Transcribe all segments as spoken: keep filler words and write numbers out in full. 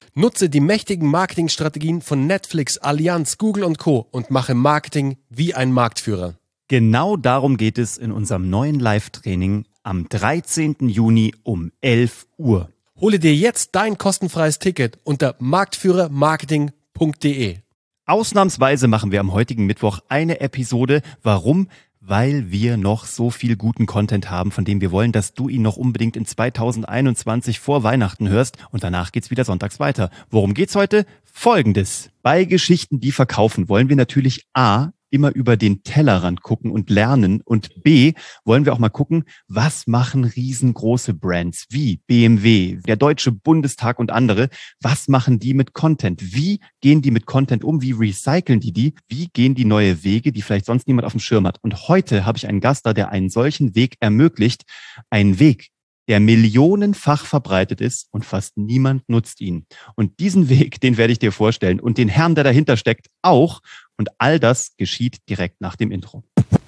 Nutze die mächtigen Marketingstrategien von Netflix, Allianz, Google und Co. und mache Marketing wie ein Marktführer. Genau darum geht es in unserem neuen Live-Training am dreizehnten Juni um elf Uhr. Hole dir jetzt dein kostenfreies Ticket unter marktführer marketing punkt de. Ausnahmsweise machen wir am heutigen Mittwoch eine Episode. Warum? Weil wir noch so viel guten Content haben, von dem wir wollen, dass du ihn noch unbedingt in zweitausendeinundzwanzig vor Weihnachten hörst. Und danach geht's wieder sonntags weiter. Worum geht's heute? Folgendes. Bei Geschichten, die verkaufen, wollen wir natürlich A, immer über den Tellerrand gucken und lernen. Und B, wollen wir auch mal gucken, was machen riesengroße Brands wie B M W, der Deutsche Bundestag und andere. Was machen die mit Content? Wie gehen die mit Content um? Wie recyceln die die? Wie gehen die neue Wege, die vielleicht sonst niemand auf dem Schirm hat? Und heute habe ich einen Gast da, der einen solchen Weg ermöglicht. Einen Weg, der millionenfach verbreitet ist und fast niemand nutzt ihn. Und diesen Weg, den werde ich dir vorstellen und den Herrn, der dahinter steckt, auch. Und all das geschieht direkt nach dem Intro.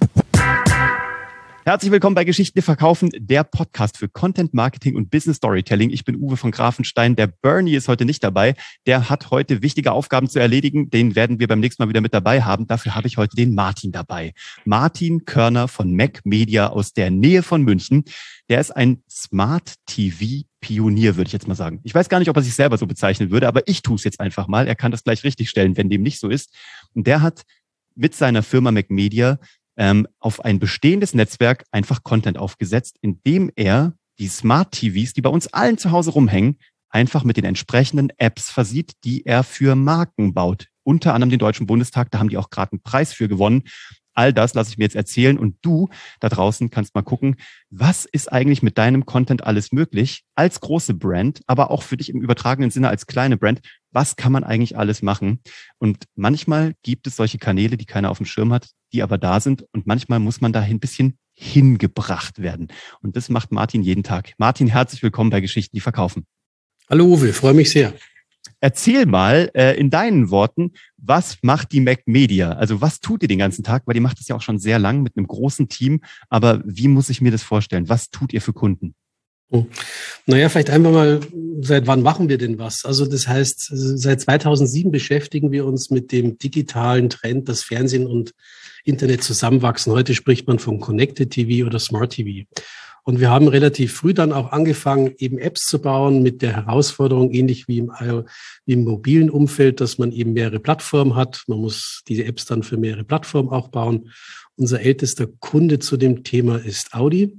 Herzlich willkommen bei Geschichten, die verkaufen, der Podcast für Content Marketing und Business Storytelling. Ich bin Uwe von Grafenstein. Der Bernie ist heute nicht dabei. Der hat heute wichtige Aufgaben zu erledigen. Den werden wir beim nächsten Mal wieder mit dabei haben. Dafür habe ich heute den Martin dabei. Martin Körner von Mac Media aus der Nähe von München. Der ist ein Smart T V-Pionier, würde ich jetzt mal sagen. Ich weiß gar nicht, ob er sich selber so bezeichnen würde, aber ich tue es jetzt einfach mal. Er kann das gleich richtig stellen, wenn dem nicht so ist. Und der hat mit seiner Firma Mac Media ähm, auf ein bestehendes Netzwerk einfach Content aufgesetzt, indem er die Smart T Vs, die bei uns allen zu Hause rumhängen, einfach mit den entsprechenden Apps versieht, die er für Marken baut. Unter anderem den Deutschen Bundestag, da haben die auch gerade einen Preis für gewonnen. All das lasse ich mir jetzt erzählen und du da draußen kannst mal gucken, was ist eigentlich mit deinem Content alles möglich als große Brand, aber auch für dich im übertragenen Sinne als kleine Brand. Was kann man eigentlich alles machen? Und manchmal gibt es solche Kanäle, die keiner auf dem Schirm hat, die aber da sind und manchmal muss man dahin ein bisschen hingebracht werden. Und das macht Martin jeden Tag. Martin, herzlich willkommen bei Geschichten, die verkaufen. Hallo Uwe, freue mich sehr. Erzähl mal äh, in deinen Worten, was macht die Mac Media? Also was tut ihr den ganzen Tag? Weil ihr macht das ja auch schon sehr lang mit einem großen Team. Aber wie muss ich mir das vorstellen? Was tut ihr für Kunden? Oh. Naja, vielleicht einfach mal, seit wann machen wir denn was? Also das heißt, seit zweitausendsieben beschäftigen wir uns mit dem digitalen Trend, dass Fernsehen und Internet zusammenwachsen. Heute spricht man von Connected T V oder Smart T V. Und wir haben relativ früh dann auch angefangen, eben Apps zu bauen mit der Herausforderung, ähnlich wie im, wie im mobilen Umfeld, dass man eben mehrere Plattformen hat. Man muss diese Apps dann für mehrere Plattformen auch bauen. Unser ältester Kunde zu dem Thema ist Audi.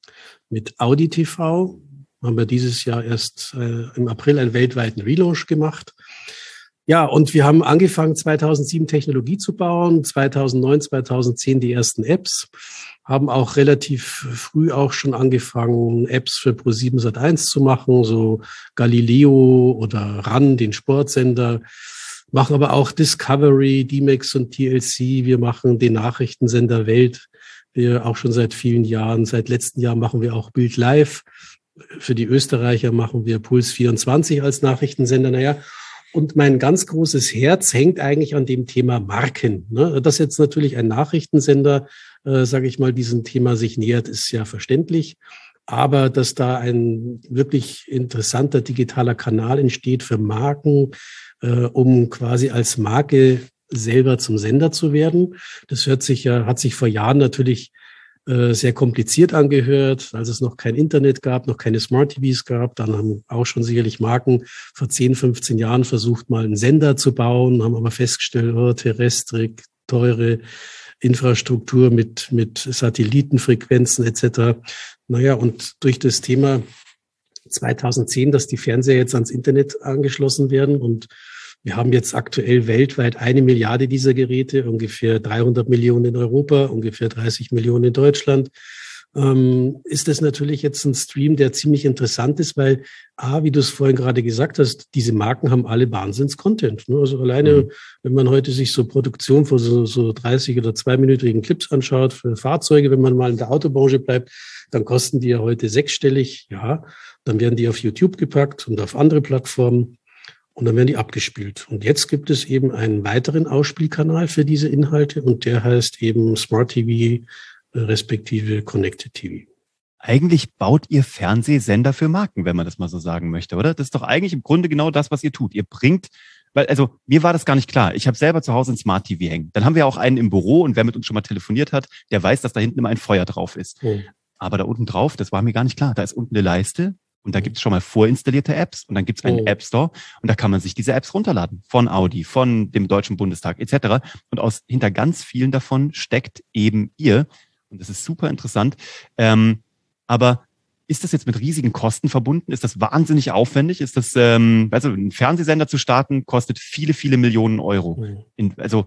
Mit Audi T V haben wir dieses Jahr erst äh, im April einen weltweiten Relaunch gemacht. Ja, und wir haben angefangen, zweitausendsieben Technologie zu bauen, zweitausendneun, zweitausendzehn die ersten Apps, haben auch relativ früh auch schon angefangen, Apps für ProSieben Sat eins zu machen, so Galileo oder R A N, den Sportsender, machen aber auch Discovery, D-Max und T L C, wir machen den Nachrichtensender Welt, wir auch schon seit vielen Jahren, seit letzten Jahr machen wir auch Bild Live, für die Österreicher machen wir Puls vierundzwanzig als Nachrichtensender, naja, und mein ganz großes Herz hängt eigentlich an dem Thema Marken. Ne? Dass jetzt natürlich ein Nachrichtensender, äh, sage ich mal, diesem Thema sich nähert, ist ja verständlich. Aber dass da ein wirklich interessanter digitaler Kanal entsteht für Marken, äh, um quasi als Marke selber zum Sender zu werden, das hört sich ja, hat sich vor Jahren natürlich sehr kompliziert angehört, als es noch kein Internet gab, noch keine Smart T Vs gab. Dann haben auch schon sicherlich Marken vor zehn, fünfzehn Jahren versucht, mal einen Sender zu bauen, haben aber festgestellt, oh, Terrestrik, teure Infrastruktur mit, mit Satellitenfrequenzen et cetera. Naja, und durch das Thema zweitausendzehn, dass die Fernseher jetzt ans Internet angeschlossen werden und wir haben jetzt aktuell weltweit eine Milliarde dieser Geräte, ungefähr dreihundert Millionen in Europa, ungefähr dreißig Millionen in Deutschland. Ähm, ist das natürlich jetzt ein Stream, der ziemlich interessant ist, weil A, wie du es vorhin gerade gesagt hast, diese Marken haben alle Wahnsinns-Content. Ne? Also alleine, mhm. wenn man heute sich so Produktion von so, so dreißig- oder zweiminütigen Clips anschaut für Fahrzeuge, wenn man mal in der Autobranche bleibt, dann kosten die ja heute sechsstellig. Ja, dann werden die auf YouTube gepackt und auf andere Plattformen. Und dann werden die abgespielt. Und jetzt gibt es eben einen weiteren Ausspielkanal für diese Inhalte und der heißt eben Smart T V respektive Connected T V. eigentlich baut ihr Fernsehsender für Marken, wenn man das mal so sagen möchte, oder? Das ist doch eigentlich im Grunde genau das, was ihr tut. Ihr bringt, weil, also mir war das gar nicht klar. Ich habe selber zu Hause ein Smart T V hängen. Dann haben wir auch einen im Büro und wer mit uns schon mal telefoniert hat, der weiß, dass da hinten immer ein Feuer drauf ist. Mhm. Aber da unten drauf, das war mir gar nicht klar. Da ist unten eine Leiste und da gibt es schon mal vorinstallierte Apps und dann gibt es einen mhm. App Store und da kann man sich diese Apps runterladen. Von Audi, von dem Deutschen Bundestag et cetera. Und aus hinter ganz vielen davon steckt eben ihr. Und das ist super interessant. Ähm, Aber ist das jetzt mit riesigen Kosten verbunden? Ist das wahnsinnig aufwendig? Ist das, ähm, also ein Fernsehsender zu starten, kostet viele, viele Millionen Euro. In, also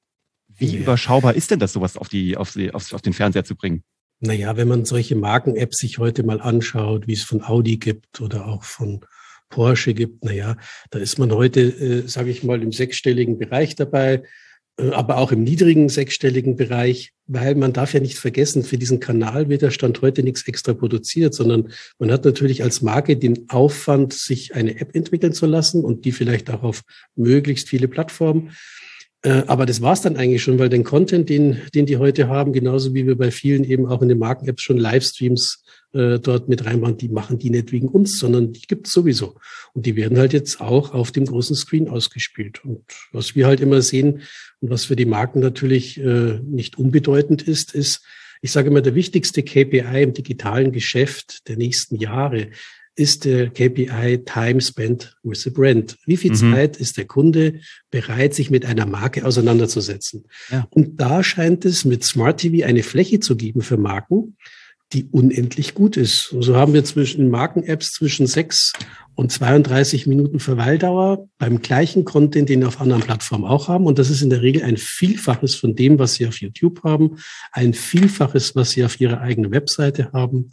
wie ja. überschaubar ist denn das, sowas auf die, auf die, auf, auf den Fernseher zu bringen? Naja, wenn man solche Marken-Apps sich heute mal anschaut, wie es von Audi gibt oder auch von Porsche gibt, naja, da ist man heute, äh, sage ich mal, im sechsstelligen Bereich dabei, aber auch im niedrigen sechsstelligen Bereich, weil man darf ja nicht vergessen, für diesen Kanal wird der Stand heute nichts extra produziert, sondern man hat natürlich als Marke den Aufwand, sich eine App entwickeln zu lassen und die vielleicht auch auf möglichst viele Plattformen. Aber das war's dann eigentlich schon, weil den Content, den, den die heute haben, genauso wie wir bei vielen eben auch in den Marken-Apps schon Livestreams äh, dort mit reinmachen, die machen die nicht wegen uns, sondern die gibt's sowieso. Und die werden halt jetzt auch auf dem großen Screen ausgespielt. Und was wir halt immer sehen und was für die Marken natürlich äh, nicht unbedeutend ist, ist, ich sage immer, der wichtigste K P I im digitalen Geschäft der nächsten Jahre ist der K P I Time Spent with the Brand. Wie viel mhm. Zeit ist der Kunde bereit, sich mit einer Marke auseinanderzusetzen? Ja. Und da scheint es mit Smart T V eine Fläche zu geben für Marken, die unendlich gut ist. Und so haben wir zwischen Marken-Apps zwischen sechs und zweiunddreißig Minuten Verweildauer beim gleichen Content, den wir auf anderen Plattformen auch haben. Und das ist in der Regel ein Vielfaches von dem, was Sie auf YouTube haben, ein Vielfaches, was Sie auf Ihrer eigenen Webseite haben.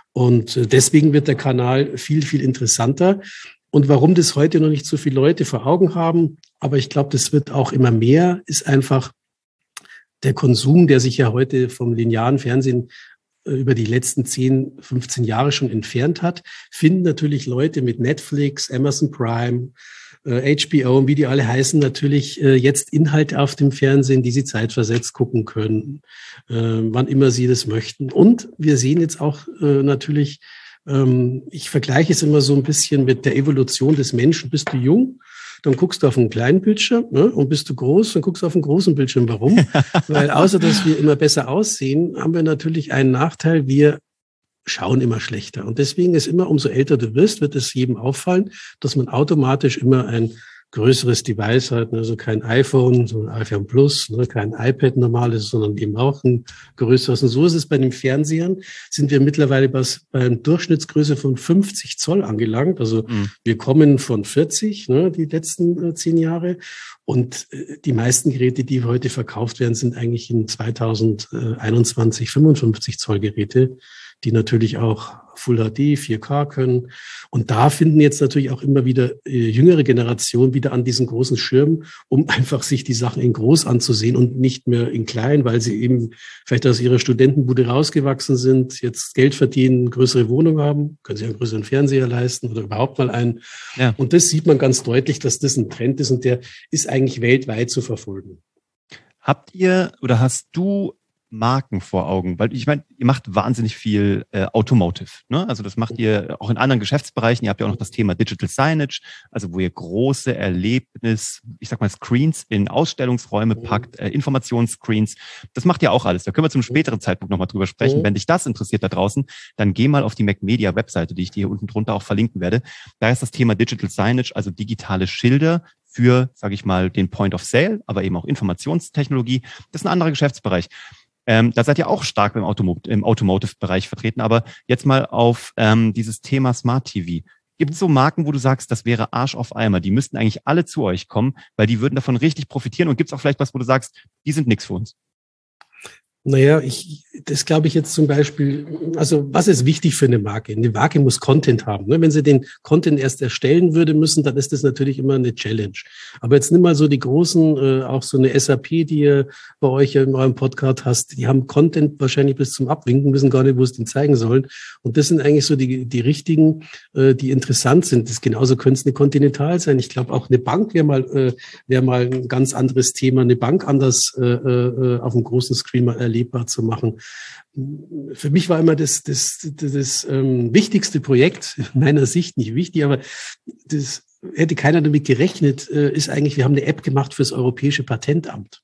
Und deswegen wird der Kanal viel, viel interessanter. Und warum das heute noch nicht so viele Leute vor Augen haben, aber ich glaube, das wird auch immer mehr, ist einfach der Konsum, der sich ja heute vom linearen Fernsehen über die letzten zehn, fünfzehn Jahre schon entfernt hat, finden natürlich Leute mit Netflix, Amazon Prime, H B O und wie die alle heißen, natürlich jetzt Inhalte auf dem Fernsehen, die sie zeitversetzt gucken können, wann immer sie das möchten. Und wir sehen jetzt auch natürlich, ich vergleiche es immer so ein bisschen mit der Evolution des Menschen. Bist du jung, dann guckst du auf einen kleinen Bildschirm, ne? Und bist du groß, dann guckst du auf einen großen Bildschirm. Warum? Weil außer, dass wir immer besser aussehen, haben wir natürlich einen Nachteil, wir schauen immer schlechter. Und deswegen ist immer, umso älter du wirst, wird es jedem auffallen, dass man automatisch immer ein größeres Device hat, also kein iPhone, so ein iPhone Plus, ne, kein iPad normales, sondern eben auch ein größeres. Und so ist es bei den Fernsehern, sind wir mittlerweile bei einer Durchschnittsgröße von fünfzig Zoll angelangt. Also mhm. wir kommen von vierzig, ne, die letzten äh, zehn Jahre. Und äh, die meisten Geräte, die heute verkauft werden, sind eigentlich in zweitausendeinundzwanzig fünfundfünfzig Zoll Geräte, die natürlich auch Full H D, vier K können. Und da finden jetzt natürlich auch immer wieder äh, jüngere Generationen wieder an diesen großen Schirm, um einfach sich die Sachen in groß anzusehen und nicht mehr in klein, weil sie eben vielleicht aus ihrer Studentenbude rausgewachsen sind, jetzt Geld verdienen, größere Wohnung haben, können sich einen größeren Fernseher leisten oder überhaupt mal einen. Ja. Und das sieht man ganz deutlich, dass das ein Trend ist und der ist eigentlich weltweit zu verfolgen. Habt ihr oder hast du Marken vor Augen? Weil ich meine, ihr macht wahnsinnig viel äh, Automotive, ne? Also das macht ihr auch in anderen Geschäftsbereichen. Ihr habt ja auch noch das Thema Digital Signage, also wo ihr große Erlebnis, ich sag mal Screens in Ausstellungsräume packt, äh, Informationsscreens. Das macht ihr auch alles. Da können wir zum späteren Zeitpunkt nochmal drüber sprechen. Wenn dich das interessiert da draußen, dann geh mal auf die MacMedia Webseite, die ich dir hier unten drunter auch verlinken werde. Da ist das Thema Digital Signage, also digitale Schilder für, sage ich mal, den Point of Sale, aber eben auch Informationstechnologie. Das ist ein anderer Geschäftsbereich. Ähm, da seid ihr auch stark im, Automo- im Automotive-Bereich vertreten. Aber jetzt mal auf ähm, dieses Thema Smart T V. Gibt es so Marken, wo du sagst, das wäre Arsch auf Eimer, die müssten eigentlich alle zu euch kommen, weil die würden davon richtig profitieren? Und gibt es auch vielleicht was, wo du sagst, die sind nix für uns? Naja, ich, das glaube ich jetzt zum Beispiel, also was ist wichtig für eine Marke? Eine Marke muss Content haben. Ne? Wenn sie den Content erst erstellen würde müssen, dann ist das natürlich immer eine Challenge. Aber jetzt nimm mal so die großen, äh, auch so eine S A P, die ihr bei euch in eurem Podcast hast, die haben Content wahrscheinlich bis zum Abwinken, wissen gar nicht, wo es den zeigen sollen. Und das sind eigentlich so die, die richtigen, äh, die interessant sind. Das genauso könnte es eine Continental sein. Ich glaube auch eine Bank wäre mal, äh, wäre mal ein ganz anderes Thema. Eine Bank anders äh, äh, auf einem großen Screen mal erleben erlebbar zu machen. Für mich war immer das, das, das, das ähm, wichtigste Projekt, meiner Sicht nicht wichtig, aber das hätte keiner damit gerechnet, äh, ist eigentlich, wir haben eine App gemacht fürs Europäische Patentamt.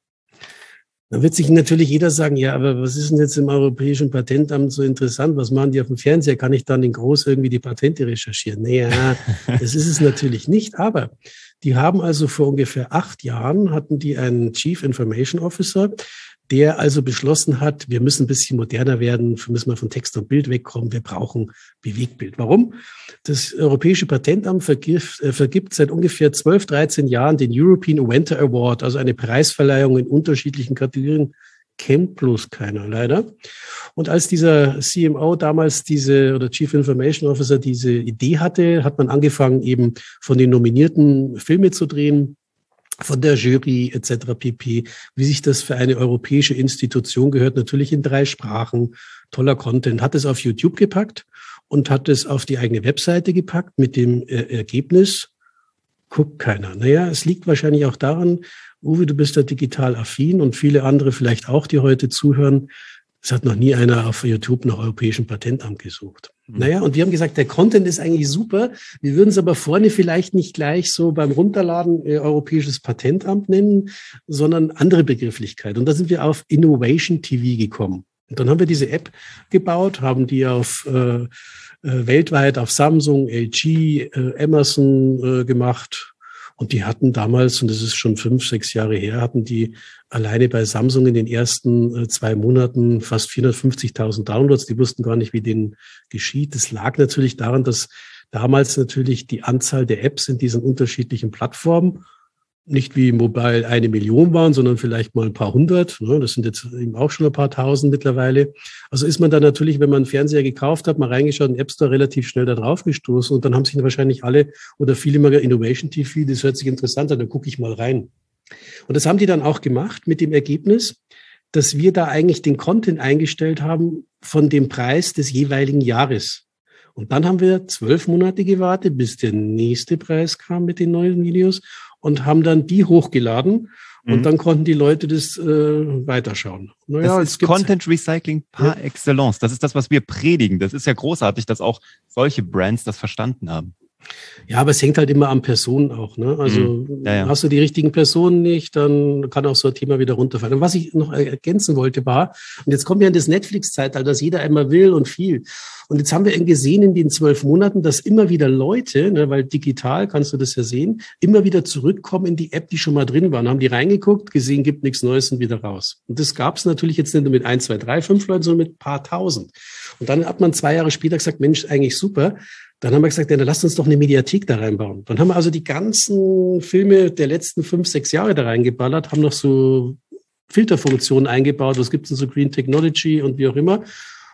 Da wird sich natürlich jeder sagen, ja, aber was ist denn jetzt im Europäischen Patentamt so interessant? Was machen die auf dem Fernseher? Kann ich dann in groß irgendwie die Patente recherchieren? Naja, das ist es natürlich nicht. Aber die haben also vor ungefähr acht Jahren hatten die einen Chief Information Officer, der also beschlossen hat, wir müssen ein bisschen moderner werden, wir müssen mal von Text und Bild wegkommen, wir brauchen Bewegtbild. Warum? Das Europäische Patentamt vergibt, äh, vergibt seit ungefähr zwölf, dreizehn Jahren den European Inventor Award, also eine Preisverleihung in unterschiedlichen Kategorien, kennt bloß keiner leider. Und als dieser C M O damals diese, oder Chief Information Officer diese Idee hatte, hat man angefangen, eben von den Nominierten Filme zu drehen, von der Jury et cetera pp., wie sich das für eine europäische Institution gehört, natürlich in drei Sprachen, toller Content, hat es auf YouTube gepackt und hat es auf die eigene Webseite gepackt mit dem äh, Ergebnis, guckt keiner. Naja, es liegt wahrscheinlich auch daran, Uwe, du bist da digital affin und viele andere vielleicht auch, die heute zuhören, es hat noch nie einer auf YouTube nach Europäischem Patentamt gesucht. Mhm. Naja, und wir haben gesagt, der Content ist eigentlich super. Wir würden es aber vorne vielleicht nicht gleich so beim Runterladen äh, Europäisches Patentamt nennen, sondern andere Begrifflichkeit. Und da sind wir auf Innovation T V gekommen. Und dann haben wir diese App gebaut, haben die auf äh, äh, weltweit auf Samsung, L G, äh, Amazon äh, gemacht. Und die hatten damals, und das ist schon fünf, sechs Jahre her, hatten die alleine bei Samsung in den ersten äh, zwei Monaten fast vierhundertfünfzigtausend Downloads. Die wussten gar nicht, wie denen geschieht. Das lag natürlich daran, dass damals natürlich die Anzahl der Apps in diesen unterschiedlichen Plattformen nicht wie Mobile eine Million waren, sondern vielleicht mal ein paar hundert. Das sind jetzt eben auch schon ein paar tausend mittlerweile. Also ist man da natürlich, wenn man einen Fernseher gekauft hat, mal reingeschaut, in den App Store relativ schnell da drauf gestoßen. Und dann haben sich wahrscheinlich alle oder viele immer Innovation T V, das hört sich interessant an, dann gucke ich mal rein. Und das haben die dann auch gemacht mit dem Ergebnis, dass wir da eigentlich den Content eingestellt haben von dem Preis des jeweiligen Jahres. Und dann haben wir zwölf Monate gewartet, bis der nächste Preis kam mit den neuen Videos und haben dann die hochgeladen. Und mhm. dann konnten die Leute das äh, weiterschauen. Naja, das ist Content Recycling par ja. excellence. Das ist das, was wir predigen. Das ist ja großartig, dass auch solche Brands das verstanden haben. Ja, aber es hängt halt immer an Personen auch. Ne? Also mhm. ja, ja. hast du die richtigen Personen nicht, dann kann auch so ein Thema wieder runterfallen. Und was ich noch ergänzen wollte war, und jetzt kommen wir in das Netflix-Zeitalter, dass jeder einmal will und viel. Und jetzt haben wir gesehen in den zwölf Monaten, dass immer wieder Leute, ne, weil digital kannst du das ja sehen, immer wieder zurückkommen in die App, die schon mal drin waren, haben die reingeguckt, gesehen, gibt nichts Neues und wieder raus. Und das gab es natürlich jetzt nicht nur mit ein, zwei, drei, fünf Leuten, sondern mit ein paar tausend. Und dann hat man zwei Jahre später gesagt, Mensch, eigentlich super. Dann haben wir gesagt, ja, dann lasst uns doch eine Mediathek da reinbauen. Dann haben wir also die ganzen Filme der letzten fünf, sechs Jahre da reingeballert, haben noch so Filterfunktionen eingebaut, was gibt's denn so Green Technology und wie auch immer.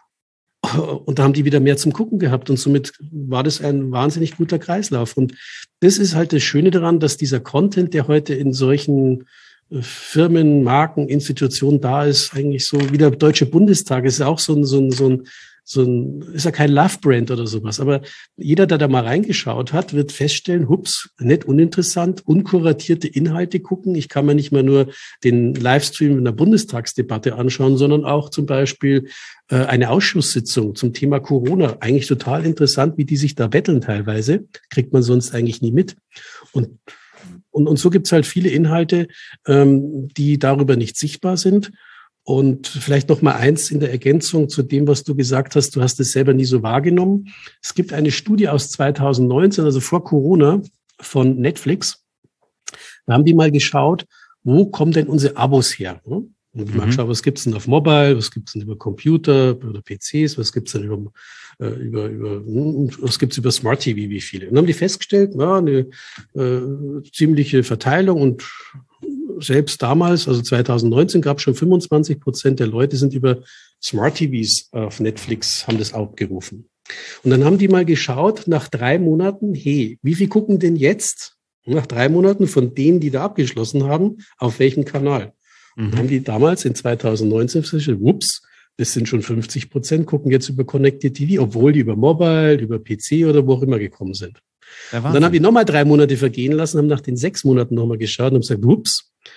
Und da haben die wieder mehr zum Gucken gehabt. Und somit war das ein wahnsinnig guter Kreislauf. Und das ist halt das Schöne daran, dass dieser Content, der heute in solchen Firmen, Marken, Institutionen da ist, eigentlich so wie der Deutsche Bundestag, ist ja auch so ein, so ein, so ein So ein, ist ja kein Love-Brand oder sowas. Aber jeder, der da mal reingeschaut hat, wird feststellen, hups, nicht uninteressant, unkuratierte Inhalte gucken. Ich kann mir nicht mehr nur den Livestream in der Bundestagsdebatte anschauen, sondern auch zum Beispiel äh, eine Ausschusssitzung zum Thema Corona. Eigentlich total interessant, wie die sich da betteln teilweise. Kriegt man sonst eigentlich nie mit. Und und, und so gibt's halt viele Inhalte, ähm, die darüber nicht sichtbar sind. Und vielleicht noch mal eins in der Ergänzung zu dem, was du gesagt hast. Du hast es selber nie so wahrgenommen. Es gibt eine Studie aus zweitausendneunzehn, also vor Corona, von Netflix. Da haben die mal geschaut, wo kommen denn unsere Abos her? Und die mhm. mal geschaut, was gibt's denn auf Mobile, was gibt's denn über Computer oder P Cs, was gibt's denn über, äh, über, über was gibt's über Smart T V, wie viele? Und dann haben die festgestellt, ja, eine äh, ziemliche Verteilung und selbst damals, also zweitausendneunzehn, gab es schon fünfundzwanzig Prozent der Leute sind über Smart T Vs auf Netflix, haben das abgerufen. Und dann haben die mal geschaut, nach drei Monaten, hey, wie viel gucken denn jetzt, nach drei Monaten von denen, die da abgeschlossen haben, auf welchem Kanal? Mhm. Und haben die damals in zweitausendneunzehn festgestellt, ups, das sind schon fünfzig Prozent, gucken jetzt über Connected T V, obwohl die über Mobile, über P C oder wo auch immer gekommen sind. Und dann haben die nochmal drei Monate vergehen lassen, haben nach den sechs Monaten nochmal geschaut und haben gesagt, ups,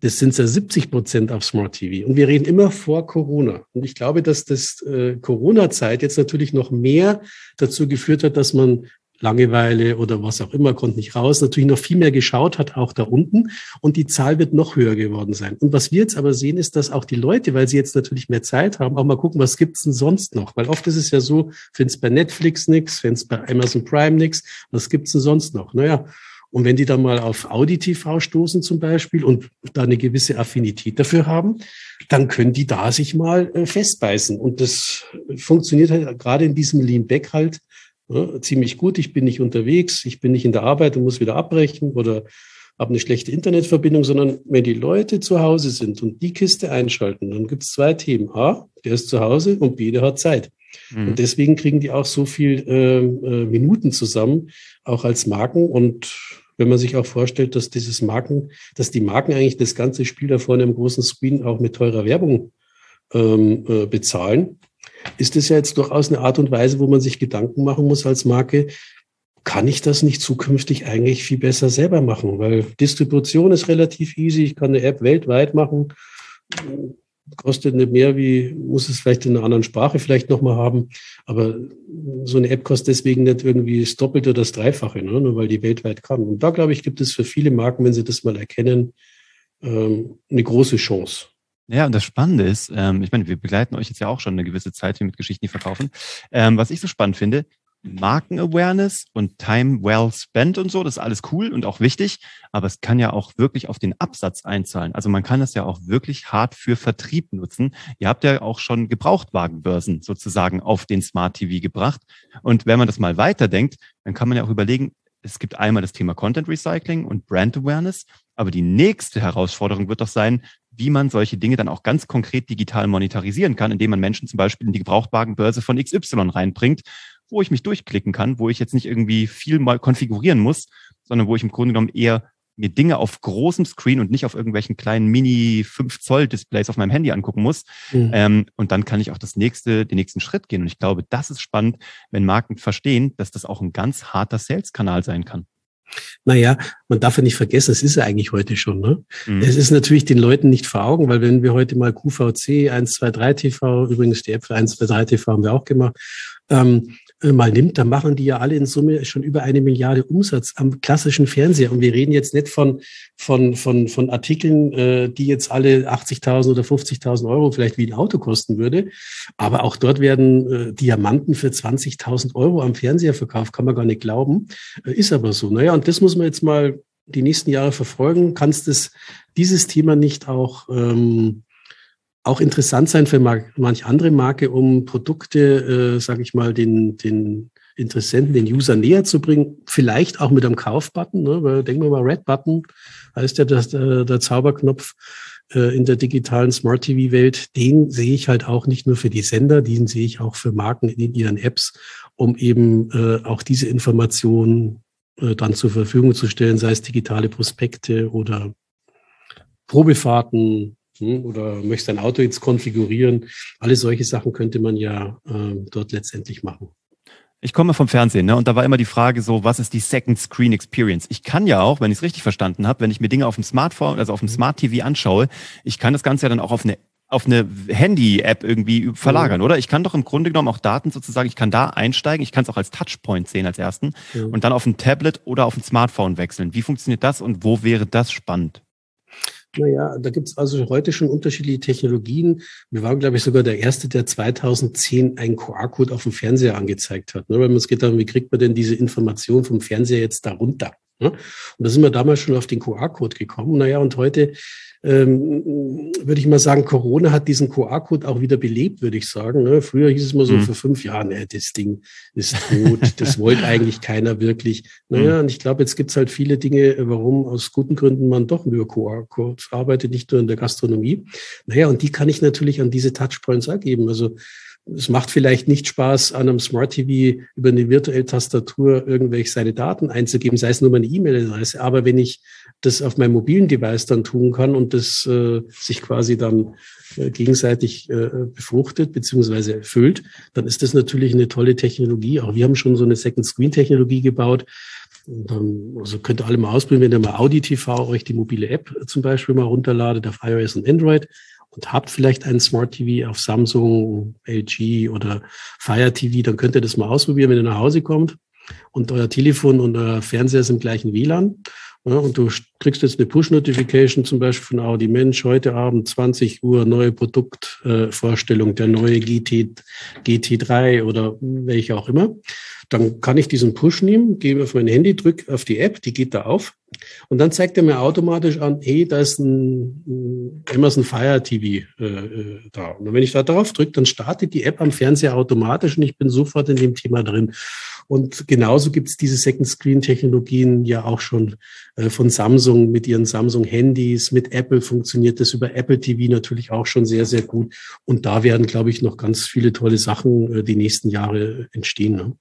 Das sind ja siebzig Prozent auf Smart T V. Und wir reden immer vor Corona. Und ich glaube, dass das äh, Corona-Zeit jetzt natürlich noch mehr dazu geführt hat, dass man Langeweile oder was auch immer, konnte nicht raus, natürlich noch viel mehr geschaut hat, auch da unten. Und die Zahl wird noch höher geworden sein. Und was wir jetzt aber sehen, ist, dass auch die Leute, weil sie jetzt natürlich mehr Zeit haben, auch mal gucken, was gibt's denn sonst noch? Weil oft ist es ja so, find's bei Netflix nix, find's bei Amazon Prime nix, was gibt's denn sonst noch? Naja, und wenn die dann mal auf Audi T V stoßen zum Beispiel und da eine gewisse Affinität dafür haben, dann können die da sich mal äh, festbeißen. Und das funktioniert halt gerade in diesem Lean Back halt ja, ziemlich gut. Ich bin nicht unterwegs, ich bin nicht in der Arbeit und muss wieder abbrechen oder habe eine schlechte Internetverbindung, sondern wenn die Leute zu Hause sind und die Kiste einschalten, dann gibt es zwei Themen. A, der ist zu Hause und B, der hat Zeit. Mhm. Und deswegen kriegen die auch so viel äh, äh, Minuten zusammen, auch als Marken. Und wenn man sich auch vorstellt, dass dieses Marken, dass die Marken eigentlich das ganze Spiel da vorne im großen Screen auch mit teurer Werbung ähm, äh, bezahlen, ist das ja jetzt durchaus eine Art und Weise, wo man sich Gedanken machen muss als Marke, kann ich das nicht zukünftig eigentlich viel besser selber machen? Weil Distribution ist relativ easy, ich kann eine App weltweit machen, kostet nicht mehr, wie muss es vielleicht in einer anderen Sprache vielleicht nochmal haben, aber so eine App kostet deswegen nicht irgendwie das Doppelte oder das Dreifache, ne? Nur weil die weltweit kann. Und da, glaube ich, gibt es für viele Marken, wenn sie das mal erkennen, ähm, eine große Chance. Ja, und das Spannende ist, ähm, ich meine, wir begleiten euch jetzt ja auch schon eine gewisse Zeit hier mit Geschichten, die verkaufen. Ähm, was ich so spannend finde, Marken-Awareness und Time well spent und so, das ist alles cool und auch wichtig, aber es kann ja auch wirklich auf den Absatz einzahlen. Also man kann das ja auch wirklich hart für Vertrieb nutzen. Ihr habt ja auch schon Gebrauchtwagenbörsen sozusagen auf den Smart T V gebracht. Und wenn man das mal weiterdenkt, dann kann man ja auch überlegen, es gibt einmal das Thema Content Recycling und Brand Awareness, aber die nächste Herausforderung wird doch sein, wie man solche Dinge dann auch ganz konkret digital monetarisieren kann, indem man Menschen zum Beispiel in die Gebrauchtwagenbörse von X Y reinbringt, wo ich mich durchklicken kann, wo ich jetzt nicht irgendwie viel mal konfigurieren muss, sondern wo ich im Grunde genommen eher mir Dinge auf großem Screen und nicht auf irgendwelchen kleinen Mini fünf Zoll Displays auf meinem Handy angucken muss. Mhm. Ähm, und dann kann ich auch das nächste, den nächsten Schritt gehen. Und ich glaube, das ist spannend, wenn Marken verstehen, dass das auch ein ganz harter Sales-Kanal sein kann. Naja, man darf ja nicht vergessen, es ist ja eigentlich heute schon. Ne? Mhm. Es ist natürlich den Leuten nicht vor Augen, weil wenn wir heute mal Q V C eins zwei drei T V, übrigens die App für eins zwei drei T V haben wir auch gemacht, ähm, mal nimmt, dann machen die ja alle in Summe schon über eine Milliarde Umsatz am klassischen Fernseher. Und wir reden jetzt nicht von von von von Artikeln, äh, die jetzt alle achtzigtausend oder fünfzigtausend Euro vielleicht wie ein Auto kosten würde. Aber auch dort werden äh, Diamanten für zwanzigtausend Euro am Fernseher verkauft. Kann man gar nicht glauben. Äh, ist aber so. Naja, und das muss man jetzt mal die nächsten Jahre verfolgen. Kannst das dieses Thema nicht auch ähm, auch interessant sein für manch andere Marke, um Produkte, äh, sage ich mal, den den Interessenten, den User näher zu bringen, vielleicht auch mit einem Kaufbutton, ne? Weil denken wir mal, Red Button heißt ja das, der, der Zauberknopf äh, in der digitalen Smart T V-Welt, den sehe ich halt auch nicht nur für die Sender, den sehe ich auch für Marken in ihren Apps, um eben äh, auch diese Informationen äh, dann zur Verfügung zu stellen, sei es digitale Prospekte oder Probefahrten, oder möchtest dein Auto jetzt konfigurieren. Alle solche Sachen könnte man ja äh, dort letztendlich machen. Ich komme vom Fernsehen, ne? Und da war immer die Frage so, was ist die Second Screen Experience? Ich kann ja auch, wenn ich es richtig verstanden habe, wenn ich mir Dinge auf dem Smartphone, also auf dem Smart T V anschaue, ich kann das Ganze ja dann auch auf eine auf eine Handy-App irgendwie verlagern, mhm. oder? Ich kann doch im Grunde genommen auch Daten sozusagen, ich kann da einsteigen, ich kann es auch als Touchpoint sehen als ersten mhm. und dann auf ein Tablet oder auf ein Smartphone wechseln. Wie funktioniert das und wo wäre das spannend? Naja, da gibt's also heute schon unterschiedliche Technologien. Wir waren, glaube ich, sogar der Erste, der zweitausendzehn einen Q R-Code auf dem Fernseher angezeigt hat. Ne? Weil es geht darum, wie kriegt man denn diese Information vom Fernseher jetzt da runter? Ne? Und da sind wir damals schon auf den Q R-Code gekommen. Naja, und heute ähm, würde ich mal sagen, Corona hat diesen Q R-Code auch wieder belebt, würde ich sagen. Ne? Früher hieß es mal so, mhm. vor fünf Jahren, ne, das Ding ist tot, das wollte eigentlich keiner wirklich. Naja, mhm. und ich glaube, jetzt gibt's halt viele Dinge, warum aus guten Gründen man doch über Q R-Codes arbeitet, nicht nur in der Gastronomie. Naja, und die kann ich natürlich an diese Touchpoints ergeben. Also es macht vielleicht nicht Spaß, an einem Smart T V über eine virtuelle Tastatur irgendwelche seine Daten einzugeben, sei es nur meine E-Mail-Adresse. Aber wenn ich das auf meinem mobilen Device dann tun kann und das äh, sich quasi dann äh, gegenseitig äh, befruchtet bzw. erfüllt, dann ist das natürlich eine tolle Technologie. Auch wir haben schon so eine Second-Screen-Technologie gebaut. Und dann, also könnt ihr alle mal ausprobieren, wenn ihr mal Audi T V euch die mobile App zum Beispiel mal runterladet auf iOS und Android und habt vielleicht einen Smart T V auf Samsung, L G oder Fire T V, dann könnt ihr das mal ausprobieren, wenn ihr nach Hause kommt und euer Telefon und euer Fernseher sind im gleichen W L A N. Ja, und du kriegst jetzt eine Push-Notification zum Beispiel von Audi, Mensch, heute Abend zwanzig Uhr neue Produktvorstellung, äh, der neue G T, G T drei oder welche auch immer. Dann kann ich diesen Push nehmen, gehe auf mein Handy, drücke auf die App, die geht da auf und dann zeigt er mir automatisch an, hey, da ist ein, ein Amazon Fire T V äh, da. Und wenn ich da drauf drücke, dann startet die App am Fernseher automatisch und ich bin sofort in dem Thema drin. Und genauso gibt es diese Second-Screen-Technologien ja auch schon äh, von Samsung mit ihren Samsung-Handys. Mit Apple funktioniert das über Apple T V natürlich auch schon sehr, sehr gut. Und da werden, glaube ich, noch ganz viele tolle Sachen äh, die nächsten Jahre entstehen. Ne?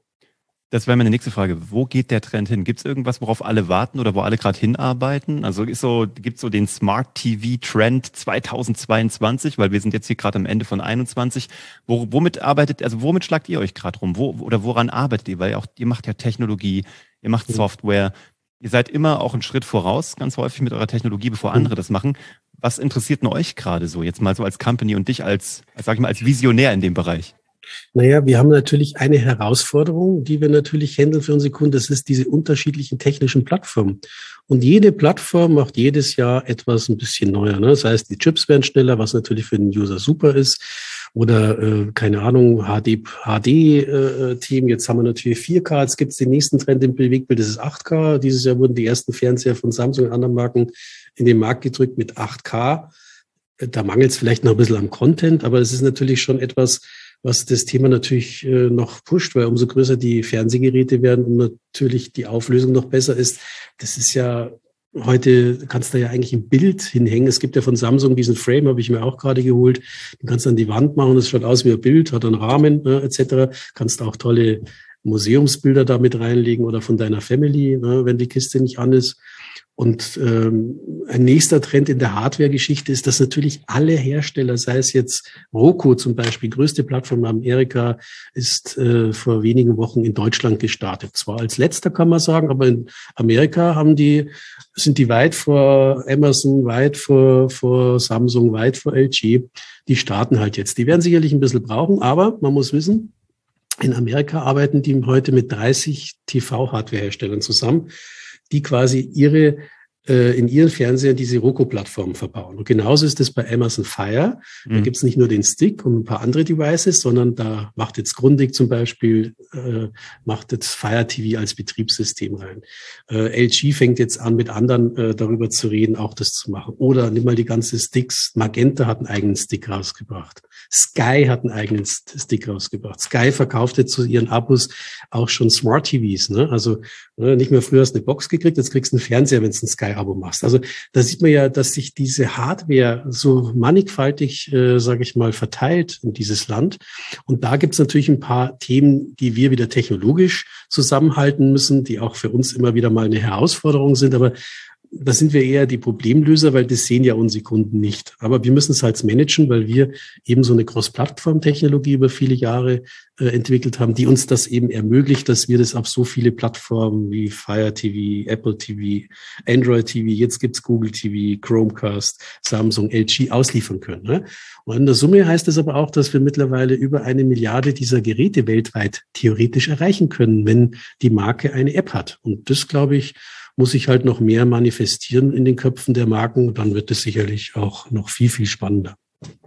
Das wäre meine nächste Frage. Wo geht der Trend hin? Gibt es irgendwas, worauf alle warten oder wo alle gerade hinarbeiten? Also ist so, gibt es so den Smart T V-Trend zweitausendzweiundzwanzig, weil wir sind jetzt hier gerade am Ende von einundzwanzig. Wo, womit arbeitet, also womit schlagt ihr euch gerade rum? Wo, oder woran arbeitet ihr? Weil auch ihr macht ja Technologie, ihr macht Software. Ihr seid immer auch einen Schritt voraus, ganz häufig mit eurer Technologie, bevor andere das machen. Was interessiert denn euch gerade so? Jetzt mal so als Company und dich als, als sag ich mal, als Visionär in dem Bereich. Naja, wir haben natürlich eine Herausforderung, die wir natürlich handeln für unsere Kunden. Das ist diese unterschiedlichen technischen Plattformen. Und jede Plattform macht jedes Jahr etwas ein bisschen neuer. Ne? Das heißt, die Chips werden schneller, was natürlich für den User super ist. Oder, äh, keine Ahnung, H D, H D-Themen. Äh, Jetzt haben wir natürlich vier K. Jetzt gibt es den nächsten Trend im Bewegtbild, das ist acht K. Dieses Jahr wurden die ersten Fernseher von Samsung und anderen Marken in den Markt gedrückt mit acht K. Da mangelt es vielleicht noch ein bisschen am Content, aber es ist natürlich schon etwas, was das Thema natürlich äh, noch pusht, weil umso größer die Fernsehgeräte werden und natürlich die Auflösung noch besser ist. Das ist ja, heute kannst du ja eigentlich ein Bild hinhängen. Es gibt ja von Samsung diesen Frame, habe ich mir auch gerade geholt. Den kannst du an die Wand machen, das schaut aus wie ein Bild, hat einen Rahmen ne, et cetera. Kannst auch tolle Museumsbilder damit reinlegen oder von deiner Family, ne, wenn die Kiste nicht an ist. Und ähm, ein nächster Trend in der Hardware-Geschichte ist, dass natürlich alle Hersteller, sei es jetzt Roku zum Beispiel, größte Plattform in Amerika, ist äh, vor wenigen Wochen in Deutschland gestartet. Zwar als letzter kann man sagen, aber in Amerika haben die, sind die weit vor Amazon, weit vor, vor Samsung, weit vor L G. Die starten halt jetzt. Die werden sicherlich ein bisschen brauchen, aber man muss wissen, in Amerika arbeiten die heute mit dreißig T V-Hardware-Herstellern zusammen, die quasi ihre äh, in ihren Fernsehern diese Roku-Plattformen verbauen. Und genauso ist es bei Amazon Fire. Mhm. Da gibt es nicht nur den Stick und ein paar andere Devices, sondern da macht jetzt Grundig zum Beispiel, äh, macht jetzt Fire T V als Betriebssystem rein. Äh, L G fängt jetzt an, mit anderen äh, darüber zu reden, auch das zu machen. Oder nimm mal die ganzen Sticks. Magenta hat einen eigenen Stick rausgebracht. Sky hat einen eigenen Stick rausgebracht. Sky verkauft jetzt zu ihren Abos auch schon Smart T Vs. Ne? Also ne, nicht mehr früher hast du eine Box gekriegt, jetzt kriegst du einen Fernseher, wenn du ein Sky-Abo machst. Also da sieht man ja, dass sich diese Hardware so mannigfaltig, äh, sage ich mal, verteilt in dieses Land. Und da gibt's natürlich ein paar Themen, die wir wieder technologisch zusammenhalten müssen, die auch für uns immer wieder mal eine Herausforderung sind. Aber da sind wir eher die Problemlöser, weil das sehen ja unsere Kunden nicht. Aber wir müssen es halt managen, weil wir eben so eine Cross-Plattform-Technologie über viele Jahre äh, entwickelt haben, die uns das eben ermöglicht, dass wir das auf so viele Plattformen wie Fire T V, Apple T V, Android T V, jetzt gibt's Google T V, Chromecast, Samsung, L G ausliefern können. Ne? Und in der Summe heißt es aber auch, dass wir mittlerweile über eine Milliarde dieser Geräte weltweit theoretisch erreichen können, wenn die Marke eine App hat. Und das, glaube ich, muss sich halt noch mehr manifestieren in den Köpfen der Marken. Dann wird es sicherlich auch noch viel, viel spannender.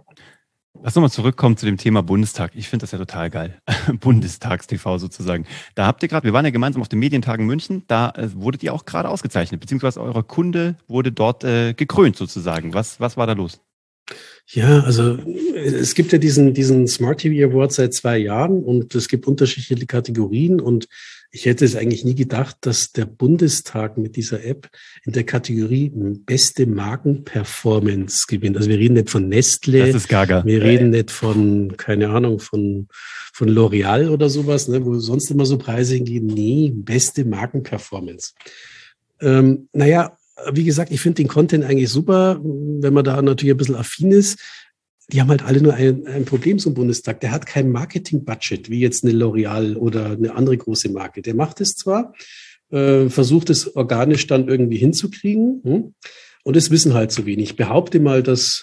Lass uns mal zurückkommen zu dem Thema Bundestag. Ich finde das ja total geil. Bundestags-T V sozusagen. Da habt ihr gerade, wir waren ja gemeinsam auf den Medientagen München, da äh, wurdet ihr auch gerade ausgezeichnet, beziehungsweise euer Kunde wurde dort äh, gekrönt sozusagen. Was, was war da los? Ja, also es gibt ja diesen, diesen Smart T V Award seit zwei Jahren und es gibt unterschiedliche Kategorien und ich hätte es eigentlich nie gedacht, dass der Bundestag mit dieser App in der Kategorie beste Markenperformance gewinnt. Also wir reden nicht von Nestle. Das ist gaga. Wir reden nicht von, keine Ahnung, von, von L'Oreal oder sowas, ne, wo sonst immer so Preise hingehen. Nee, beste Markenperformance. Ähm, naja, wie gesagt, ich finde den Content eigentlich super, wenn man da natürlich ein bisschen affin ist. Die haben halt alle nur ein, ein Problem zum Bundestag. Der hat kein Marketing-Budget, wie jetzt eine L'Oreal oder eine andere große Marke. Der macht es zwar, äh, versucht es organisch dann irgendwie hinzukriegen. Hm? Und es wissen halt zu wenig. Ich behaupte mal, dass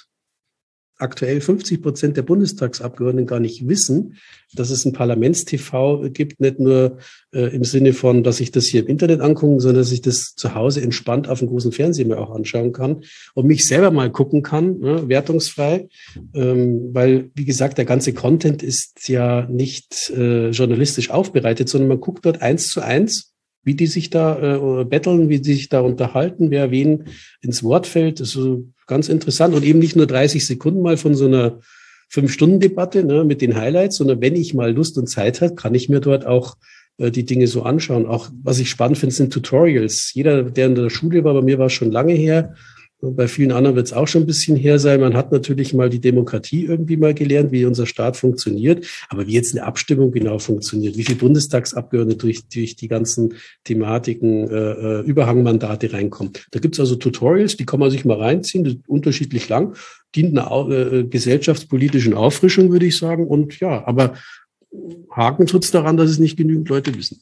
aktuell fünfzig Prozent der Bundestagsabgeordneten gar nicht wissen, dass es ein Parlaments-T V gibt, nicht nur äh, im Sinne von, dass ich das hier im Internet angucken, sondern dass ich das zu Hause entspannt auf dem großen Fernseher mir auch anschauen kann und mich selber mal gucken kann, ne, wertungsfrei, ähm, weil, wie gesagt, der ganze Content ist ja nicht äh, journalistisch aufbereitet, sondern man guckt dort eins zu eins, wie die sich da äh, betteln, wie die sich da unterhalten, wer wen ins Wort fällt. Das ist so ganz interessant. Und eben nicht nur dreißig Sekunden mal von so einer Fünf-Stunden-Debatte, ne, mit den Highlights, sondern wenn ich mal Lust und Zeit habe, kann ich mir dort auch äh, die Dinge so anschauen. Auch was ich spannend finde, sind Tutorials. Jeder, der in der Schule war, bei mir war es schon lange her, und bei vielen anderen wird es auch schon ein bisschen her sein. Man hat natürlich mal die Demokratie irgendwie mal gelernt, wie unser Staat funktioniert. Aber wie jetzt eine Abstimmung genau funktioniert, wie viele Bundestagsabgeordnete durch, durch die ganzen Thematiken, äh, Überhangmandate reinkommen. Da gibt es also Tutorials, die kann man sich mal reinziehen, das ist unterschiedlich lang, dient einer äh, gesellschaftspolitischen Auffrischung, würde ich sagen. Und ja, aber Haken tut's daran, dass es nicht genügend Leute wissen.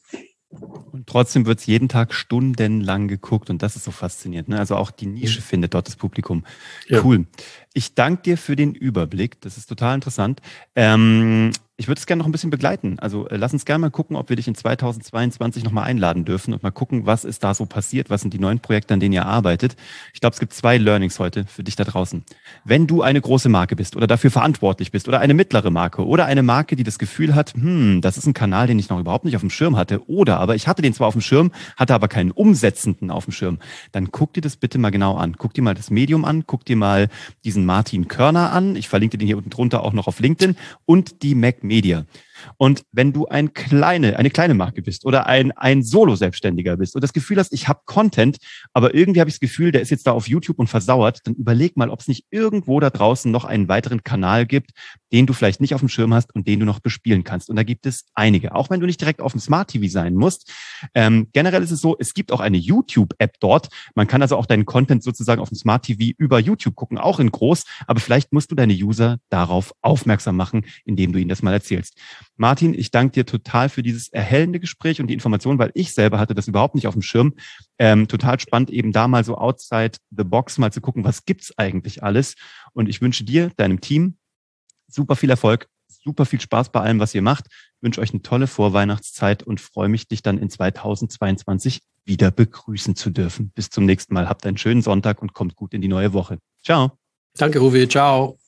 Und trotzdem wird es jeden Tag stundenlang geguckt und das ist so faszinierend. Ne? Also auch die Nische findet dort das Publikum. Ja. Cool. Ich danke dir für den Überblick. Das ist total interessant. Ähm, ich würde es gerne noch ein bisschen begleiten. Also äh, lass uns gerne mal gucken, ob wir dich in zweitausendzweiundzwanzig nochmal einladen dürfen und mal gucken, was ist da so passiert, was sind die neuen Projekte, an denen ihr arbeitet. Ich glaube, es gibt zwei Learnings heute für dich da draußen. Wenn du eine große Marke bist oder dafür verantwortlich bist oder eine mittlere Marke oder eine Marke, die das Gefühl hat, hm, das ist ein Kanal, den ich noch überhaupt nicht auf dem Schirm hatte oder aber ich hatte den zwar auf dem Schirm, hatte aber keinen Umsetzenden auf dem Schirm, dann guck dir das bitte mal genau an. Guck dir mal das Medium an, guck dir mal diesen Martin Körner an. Ich verlinke den hier unten drunter auch noch auf LinkedIn und die Mac Media. Und wenn du ein kleine, eine kleine Marke bist oder ein, ein Solo-Selbstständiger bist und das Gefühl hast, ich habe Content, aber irgendwie habe ich das Gefühl, der ist jetzt da auf YouTube und versauert, dann überleg mal, ob es nicht irgendwo da draußen noch einen weiteren Kanal gibt, den du vielleicht nicht auf dem Schirm hast und den du noch bespielen kannst. Und da gibt es einige, auch wenn du nicht direkt auf dem Smart T V sein musst. Ähm, generell ist es so, es gibt auch eine YouTube-App dort. Man kann also auch deinen Content sozusagen auf dem Smart T V über YouTube gucken, auch in groß, aber vielleicht musst du deine User darauf aufmerksam machen, indem du ihnen das mal erzählst. Martin, ich danke dir total für dieses erhellende Gespräch und die Information, weil ich selber hatte das überhaupt nicht auf dem Schirm. Ähm, total spannend, eben da mal so outside the box mal zu gucken, was gibt's eigentlich alles. Und ich wünsche dir, deinem Team, super viel Erfolg, super viel Spaß bei allem, was ihr macht. Ich wünsche euch eine tolle Vorweihnachtszeit und freue mich, dich dann in zweitausendzweiundzwanzig wieder begrüßen zu dürfen. Bis zum nächsten Mal. Habt einen schönen Sonntag und kommt gut in die neue Woche. Ciao. Danke, Uwe. Ciao.